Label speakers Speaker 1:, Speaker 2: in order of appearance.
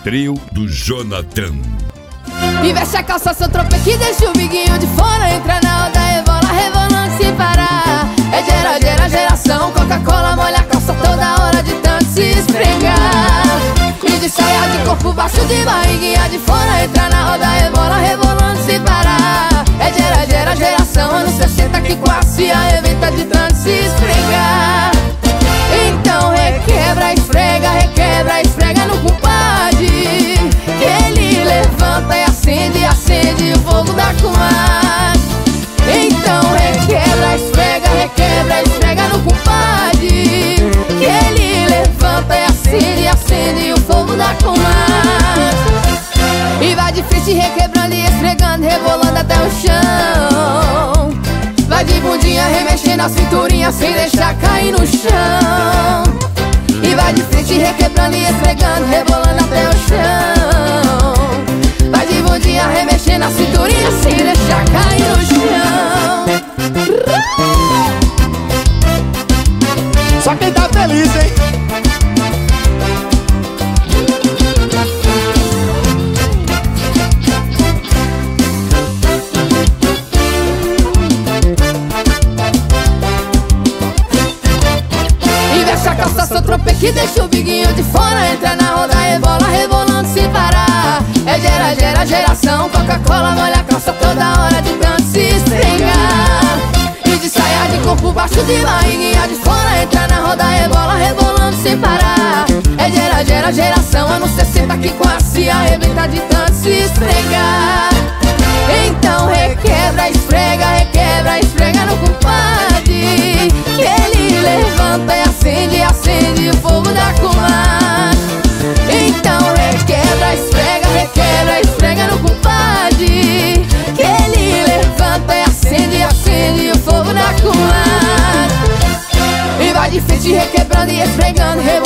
Speaker 1: Trio do Jonathan.
Speaker 2: E veste a calça, seu tropeço que deixa o biguinho de fora. Entra na onda, rebola, rebolando sem parar. É geração, Coca-Cola molha a calça toda hora de tanto se esfregar. E de saia de corpo baixo, de barriguinha de fora. Entra na roda, rebola, rebolando sem parar. É geração, anos 60 que quase arrebenta de tanto se esfregar. Então requebra, esfrega no compadre, que ele levanta e acende o fogo da comadre. Então requebra, esfrega no compadre, que ele levanta e acende o fogo da comadre. E vai de frente requebrando e esfregando, rebolando até o chão. Vai de bundinha remexendo a cinturinha sem deixar cair no chão. E vai de frente requebrando e esfregando, rebolando até o chão. Vai de bundinha remexendo a cinturinha sem deixar cair no chão.
Speaker 3: Só quem tá feliz, hein?
Speaker 2: Seu tropeço que deixa o biguinho de fora. Entra na roda, rebola, rebolando sem parar. É geração, Coca-Cola molha a calça toda hora de tanto se esfregar. E de saia de corpo baixo, de barriguinha de fora. Entra na roda, rebola, rebolando sem parar. É geração, anos 60 que quase arrebenta de tanto se esfregar. Então requebra, esfrega no compadre, que ele levanta e acende o fogo da comadre. Então requebra, esfrega no compadre, que ele levanta e acende o fogo da comadre. E vai de frente requebrando e esfregando,